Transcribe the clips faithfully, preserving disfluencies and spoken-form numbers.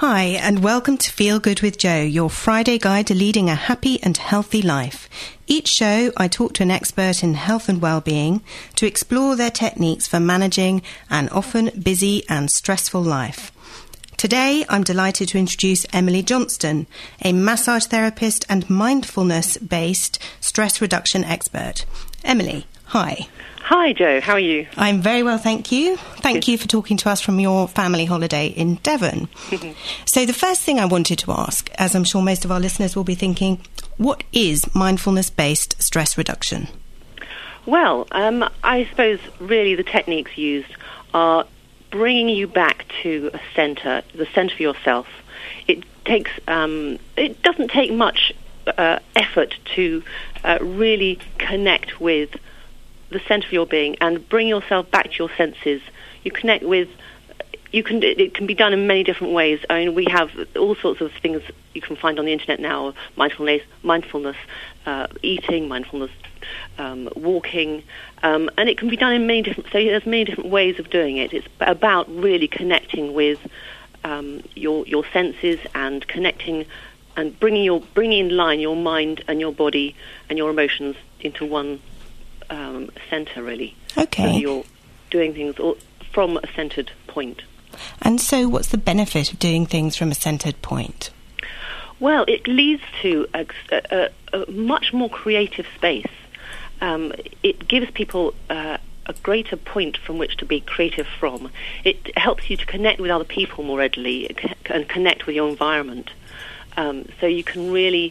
Hi, and welcome to Feel Good with Jo, your Friday guide to leading a happy and healthy life. Each show, I talk to an expert in health and well-being to explore their techniques for managing an often busy and stressful life. Today, I'm delighted to introduce Emily Johnston, a massage therapist and mindfulness-based stress reduction expert. Emily, hi. Hi, Jo. How are you? I'm very well, thank you. Thank you for talking to us from your family holiday in Devon. So the first thing I wanted to ask, as I'm sure most of our listeners will be thinking, what is mindfulness-based stress reduction? Well, um, I suppose really the techniques used are bringing you back to a centre, the centre of yourself. It takes, um, it doesn't take much uh, effort to uh, really connect with the centre of your being and bring yourself back to your senses. You connect with, you can, it can be done in many different ways. I mean, we have all sorts of things you can find on the internet now, mindfulness, mindfulness uh, eating, mindfulness um, walking, um, and it can be done in many different, so there's many different ways of doing it. It's about really connecting with um, your your senses and connecting and bringing your bringing in line your mind and your body and your emotions into one Um, centre, really. Okay. So you're doing things all from a centred point. And so what's the benefit of doing things from a centred point? Well, it leads to a, a, a much more creative space. Um, it gives people uh, a greater point from which to be creative from. It helps you to connect with other people more readily and connect with your environment. Um, so you can really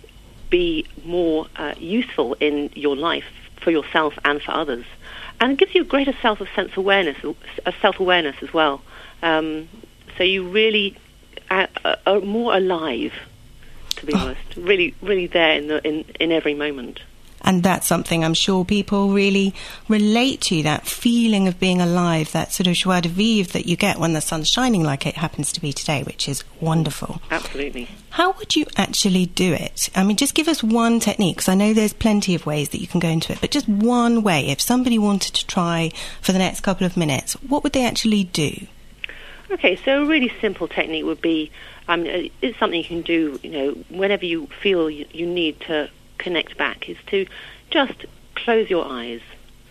be more uh, useful in your life for yourself and for others, and it gives you a greater self of sense awareness, a self awareness as well. Um, so you really are, are more alive, to be honest. Really, really there in the in, in every moment. And that's something I'm sure people really relate to, that feeling of being alive, that sort of joie de vivre that you get when the sun's shining like it happens to be today, which is wonderful. Absolutely. How would you actually do it? I mean, just give us one technique, because I know there's plenty of ways that you can go into it, but just one way. If somebody wanted to try for the next couple of minutes, what would they actually do? Okay, so a really simple technique would be, um, it's something you can do, you know, whenever you feel you, you need to connect back, is to just close your eyes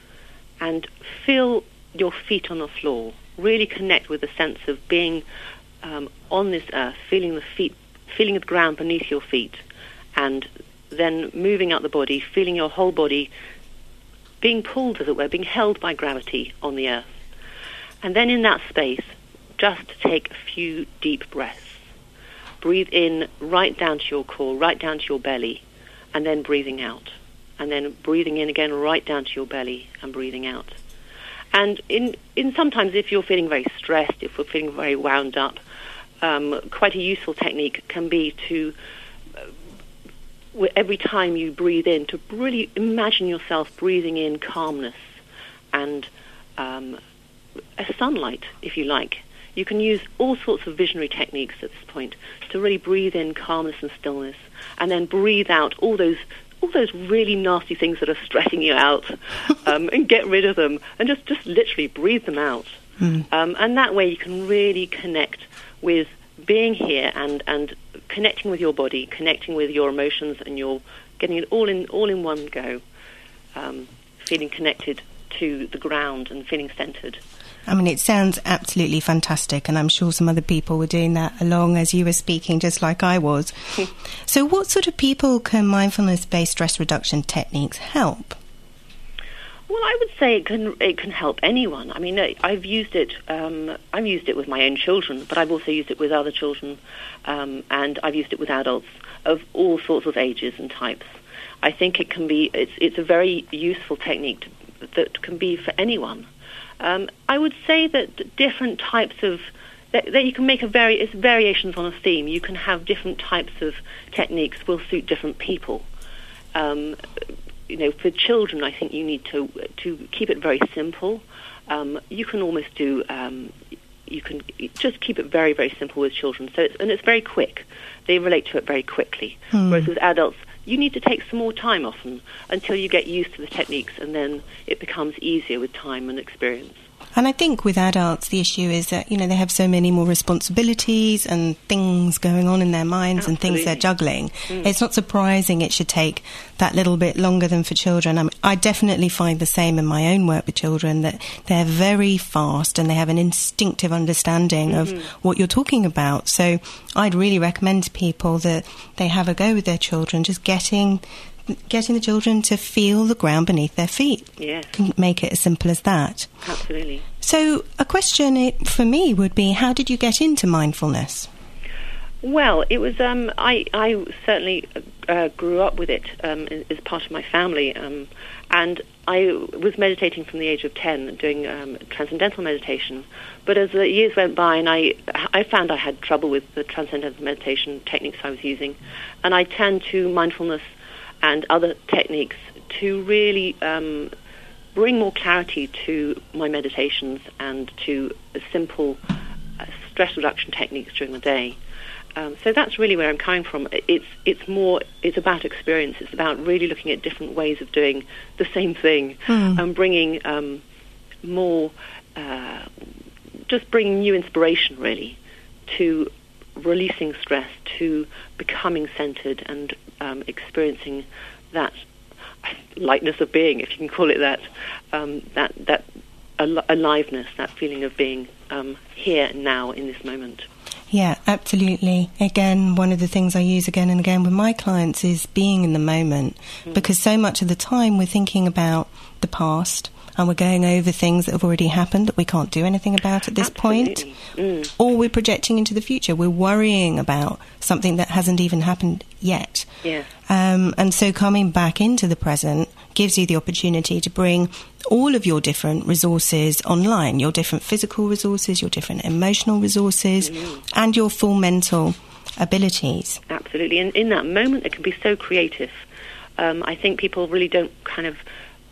and feel your feet on the floor. Really connect with the sense of being um, on this earth, feeling the feet, feeling the ground beneath your feet, and then moving out the body, feeling your whole body being pulled, as it were, being held by gravity on the earth. And then in that space, just take a few deep breaths. Breathe in right down to your core, right down to your belly, and then breathing out, and then breathing in again right down to your belly and breathing out. And in, in sometimes if you're feeling very stressed, if we're feeling very wound up, um, quite a useful technique can be to, uh, every time you breathe in, to really imagine yourself breathing in calmness and um, a sunlight, if you like. You can use all sorts of visionary techniques at this point to really breathe in calmness and stillness, and then breathe out all those all those really nasty things that are stressing you out, um, and get rid of them, and just, just literally breathe them out. Mm. Um, and that way you can really connect with being here and, and connecting with your body, connecting with your emotions, and your getting it all in all in one go, um, feeling connected to the ground and feeling centered. I mean, it sounds absolutely fantastic, and I'm sure some other people were doing that along as you were speaking, just like I was. So what sort of people can mindfulness-based stress reduction techniques help? Well, I would say it can it can help anyone. I mean, I've used it. Um, I've used it with my own children, but I've also used it with other children, um, and I've used it with adults of all sorts of ages and types. I think it can be. It's it's a very useful technique to, that can be for anyone. Um, I would say that different types of that, that you can make a vari- it's variations on a theme. You can have different types of techniques will suit different people. Um, you know, for children, I think you need to to keep it very simple. Um, you can almost do um, you can just keep it very very simple with children. So it's, and it's very quick. They relate to it very quickly. Hmm. Whereas with adults, you need to take some more time often until you get used to the techniques, and then it becomes easier with time and experience. And I think with adults, the issue is that, you know, they have so many more responsibilities and things going on in their minds Absolutely. and things they're juggling. Mm. It's not surprising it should take that little bit longer than for children. I mean, I definitely find the same in my own work with children, that they're very fast and they have an instinctive understanding mm-hmm. of what you're talking about. So I'd really recommend to people that they have a go with their children, just getting... getting the children to feel the ground beneath their feet. Yes. Can make it as simple as that. Absolutely. So a question for me would be, how did you get into mindfulness? Well, it was, um, I, I certainly uh, grew up with it um, as part of my family, um, and I was meditating from the age of ten, doing um, transcendental meditation. But as the years went by, and I, I found I had trouble with the transcendental meditation techniques I was using, and I turned to mindfulness and other techniques to really um, bring more clarity to my meditations and to simple uh, stress reduction techniques during the day. Um, so that's really where I'm coming from. It's it's more it's about experience. It's about really looking at different ways of doing the same thing mm. and bringing um, more, uh, just bringing new inspiration really to releasing stress, to becoming centered and um, experiencing that lightness of being, if you can call it that, um, that that al- aliveness, that feeling of being um, here and now in this moment. Yeah, absolutely. Again, one of the things I use again and again with my clients is being in the moment, mm. because so much of the time we're thinking about the past and we're going over things that have already happened that we can't do anything about at this Absolutely. point. Mm. Or we're projecting into the future. We're worrying about something that hasn't even happened yet. Yeah. Um, and so coming back into the present gives you the opportunity to bring all of your different resources online, your different physical resources, your different emotional resources, mm. and your full mental abilities. Absolutely. And in that moment, it can be so creative. Um, I think people really don't kind of...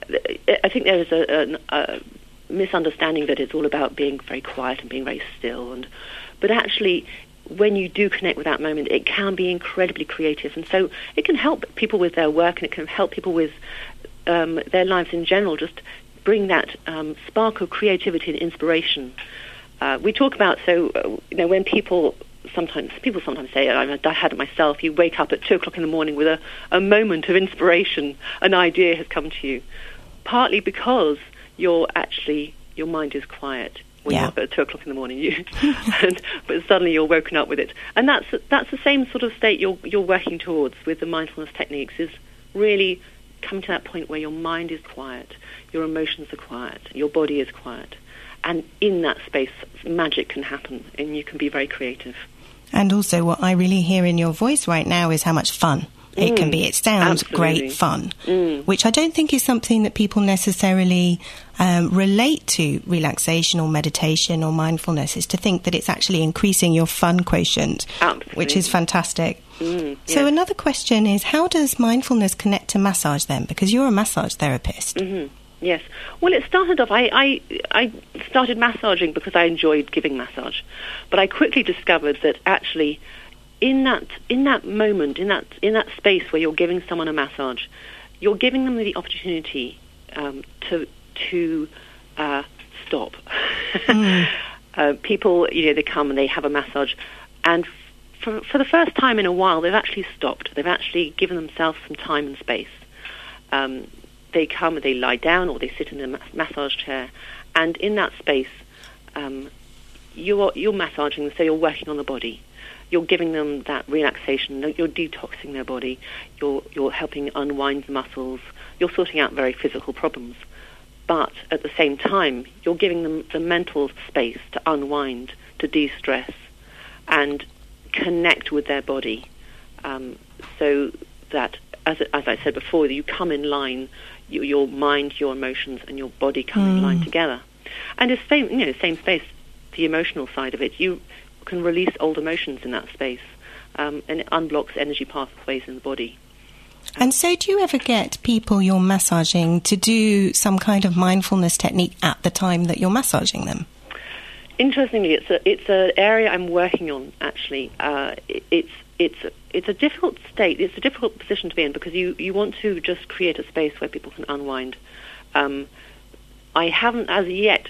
I think there is a, a, a misunderstanding that it's all about being very quiet and being very still. And but actually, when you do connect with that moment, it can be incredibly creative. And so it can help people with their work, and it can help people with um, their lives in general, just bring that um, spark of creativity and inspiration. Uh, we talk about, so, uh, you know, when people... Sometimes people sometimes say, I had it myself, you wake up at two o'clock in the morning with a, a moment of inspiration, an idea has come to you. Partly because you're actually, your mind is quiet when yeah. you're up at two o'clock in the morning, you, and, but suddenly you're woken up with it. And that's that's the same sort of state you're you're working towards with the mindfulness techniques, is really coming to that point where your mind is quiet, your emotions are quiet, your body is quiet. And in that space, magic can happen, and you can be very creative. And also what I really hear in your voice right now is how much fun it mm, can be. It sounds absolutely. great fun, mm. which I don't think is something that people necessarily um, relate to relaxation or meditation or mindfulness, is to think that it's actually increasing your fun quotient, absolutely. Which is fantastic. Mm, so yes. Another question is, how does mindfulness connect to massage then? Because you're a massage therapist. Mm-hmm. Yes. Well, it started off, I, I, I started massaging because I enjoyed giving massage. But I quickly discovered that actually in that in that moment, in that in that space where you're giving someone a massage, you're giving them the opportunity um, to to uh, stop. Mm. uh, people, you know, they come and they have a massage, and for, for the first time in a while, they've actually stopped. They've actually given themselves some time and space. Um, They come, they lie down, or they sit in a massage chair, and in that space, um, you're you're massaging. So you're working on the body, you're giving them that relaxation. You're detoxing their body. You're you're helping unwind the muscles. You're sorting out very physical problems, but at the same time, you're giving them the mental space to unwind, to de-stress, and connect with their body, um, so that, as as I said before, you come in line. Your, your mind, your emotions, and your body come mm. in line together. And it's same, you know, same space, the emotional side of it. You can release old emotions in that space, um, and it unblocks energy pathways in the body. And so do you ever get people you're massaging to do some kind of mindfulness technique at the time that you're massaging them? Interestingly, it's a, it's an area I'm working on, actually. Uh, it, it's It's a, it's a difficult state. It's a difficult position to be in, because you, you want to just create a space where people can unwind. Um, I haven't as yet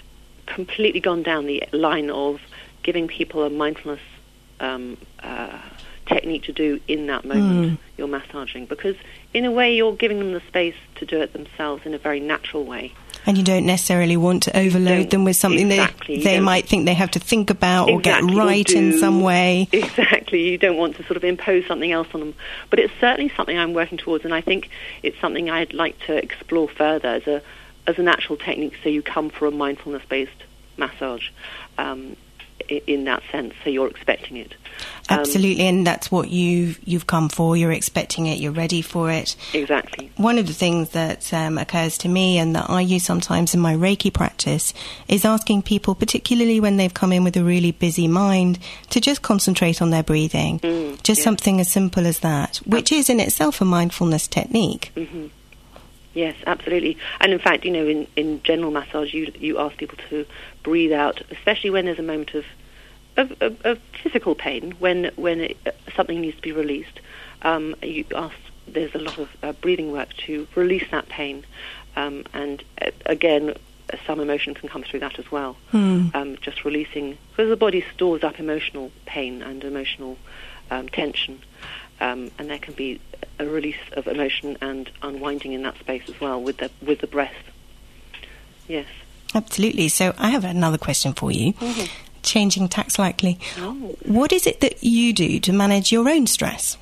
completely gone down the line of giving people a mindfulness um, uh, technique to do in that moment mm. you're massaging, because in a way you're giving them the space to do it themselves in a very natural way. And you don't necessarily want to overload them with something exactly, they, they might think they have to think about exactly, or get right or in some way. Exactly. You don't want to sort of impose something else on them. But it's certainly something I'm working towards, and I think it's something I'd like to explore further as a as a natural technique, so you come for a mindfulness-based massage um, in that sense, so you're expecting it. Absolutely, um, and that's what you've, you've come for. You're expecting it, you're ready for it. Exactly. One of the things that um, occurs to me and that I use sometimes in my Reiki practice is asking people, particularly when they've come in with a really busy mind, to just concentrate on their breathing. Mm, just yes. something as simple as that, which is in itself a mindfulness technique. Mm-hmm. Yes, absolutely. And in fact, you know, in, in general massage, you you ask people to breathe out, especially when there's a moment of of, of, of physical pain, when when it, uh, something needs to be released. Um, you ask. There's a lot of uh, breathing work to release that pain, um, and uh, again, uh, some emotion can come through that as well. Mm. Um, just releasing, because the body stores up emotional pain and emotional um, tension. Um, and there can be a release of emotion and unwinding in that space as well with the with the breath. Yes. Absolutely. So I have another question for you. Mm-hmm. Changing tack slightly. Oh. What is it that you do to manage your own stress?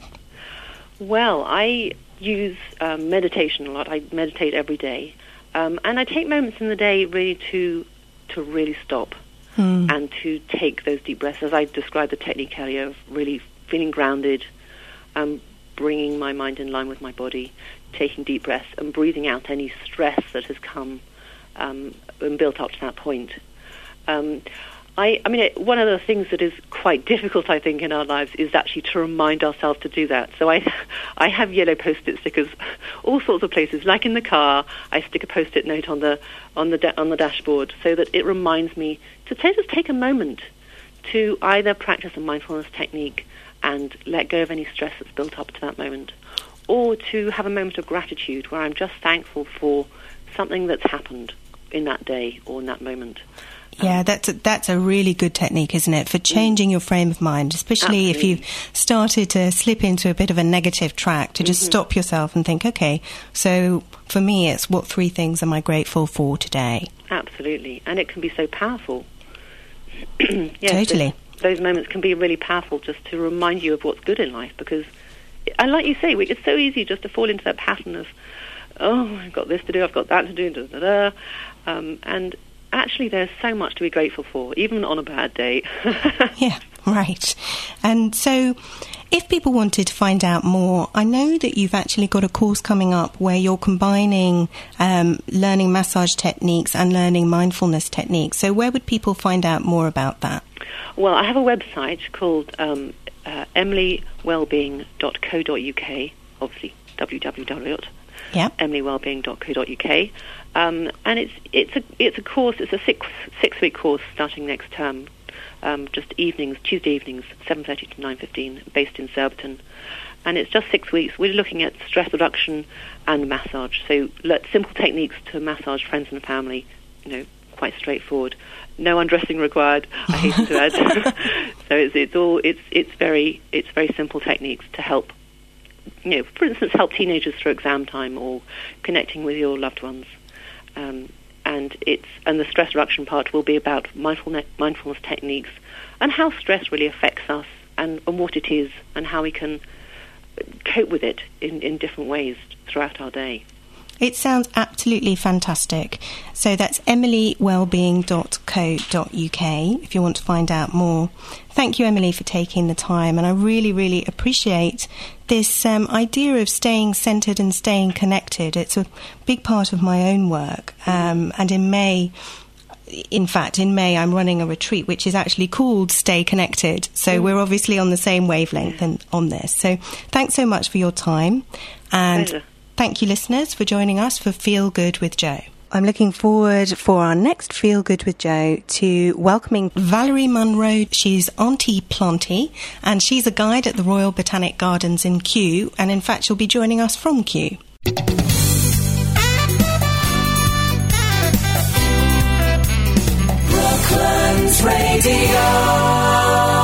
Well, I use um, meditation a lot. I meditate every day. Um, and I take moments in the day really to to really stop mm. and to take those deep breaths. As I described the technique earlier of really feeling grounded, Um, bringing my mind in line with my body, taking deep breaths and breathing out any stress that has come um, and built up to that point. Um, I, I mean, it, one of the things that is quite difficult, I think, in our lives is actually to remind ourselves to do that. So I, I have yellow post-it stickers, all sorts of places. Like in the car, I stick a post-it note on the on the da- on the dashboard so that it reminds me to t- just take a moment to either practice a mindfulness technique and let go of any stress that's built up to that moment, or to have a moment of gratitude where I'm just thankful for something that's happened in that day or in that moment. Yeah, um, that's a, that's a really good technique, isn't it, for changing your frame of mind, especially absolutely. If you've started to slip into a bit of a negative track, to just mm-hmm. stop yourself and think, okay, so for me it's what three things am I grateful for today? Absolutely, and it can be so powerful. Yes, totally. Those moments can be really powerful just to remind you of what's good in life, because, and like you say, it's so easy just to fall into that pattern of, oh, I've got this to do, I've got that to do, da, da, da. Um, and actually there's so much to be grateful for, even on a bad day. Yeah, right. And so if people wanted to find out more, I know that you've actually got a course coming up where you're combining um, learning massage techniques and learning mindfulness techniques. So where would people find out more about that? Well, I have a website called um, uh, emily wellbeing dot co dot uk, obviously w w w dot emily wellbeing dot co dot uk, um, and it's it's a it's a course. It's a six six week course starting next term, um, just evenings, Tuesday evenings, seven thirty to nine fifteen, based in Surbiton, and it's just six weeks. We're looking at stress reduction and massage, so let, simple techniques to massage friends and family. You know, quite straightforward. No undressing required, I hasten to add. So it's it's all it's it's very it's very simple techniques to help, you know, for instance, help teenagers through exam time or connecting with your loved ones. Um, and it's and the stress reduction part will be about mindfulness mindfulness techniques and how stress really affects us and, and what it is and how we can cope with it in, in different ways throughout our day. It sounds absolutely fantastic. So that's emily wellbeing dot co dot uk if you want to find out more. Thank you, Emily, for taking the time. And I really, really appreciate this um, idea of staying centred and staying connected. It's a big part of my own work. Um, and in May, in fact, in May, I'm running a retreat which is actually called Stay Connected. So we're obviously on the same wavelength in, on this. So thanks so much for your time. And pleasure. Thank you, listeners, for joining us for Feel Good with Jo. I'm looking forward for our next Feel Good with Jo to welcoming Valerie Munro. She's Auntie Planty, and she's a guide at the Royal Botanic Gardens in Kew, and in fact she'll be joining us from Kew. Radio.